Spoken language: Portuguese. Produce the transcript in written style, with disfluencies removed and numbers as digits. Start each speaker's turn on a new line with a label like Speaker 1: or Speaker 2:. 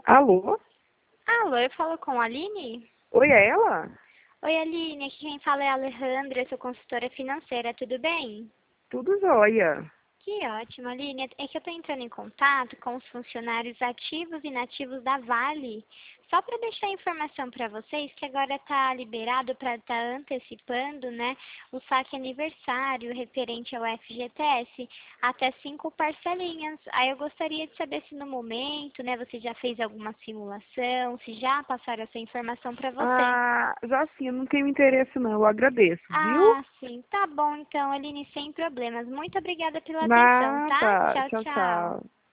Speaker 1: Alô?
Speaker 2: Alô, eu falo com a Aline?
Speaker 1: Oi, é ela?
Speaker 2: Oi, Aline, aqui quem fala é a Alejandra, eu sou consultora financeira, tudo bem?
Speaker 1: Tudo jóia.
Speaker 2: Que ótimo, Aline. É que eu estou entrando em contato com os funcionários ativos e inativos da Vale, só para deixar a informação para vocês que agora está liberado para estar antecipando, né, o saque aniversário referente ao FGTS, até 5 parcelinhas. Aí eu gostaria de saber se no momento, né, você já fez alguma simulação, se já passaram essa informação para você.
Speaker 1: Ah, já sim, eu não tenho interesse não, eu agradeço, viu?
Speaker 2: Ah, sim. Tá bom, então, Aline, sem problemas. Muito obrigada pela atenção, tá?
Speaker 1: Nada.
Speaker 2: Tchau,
Speaker 1: Tchau,
Speaker 2: tchau.
Speaker 1: tchau.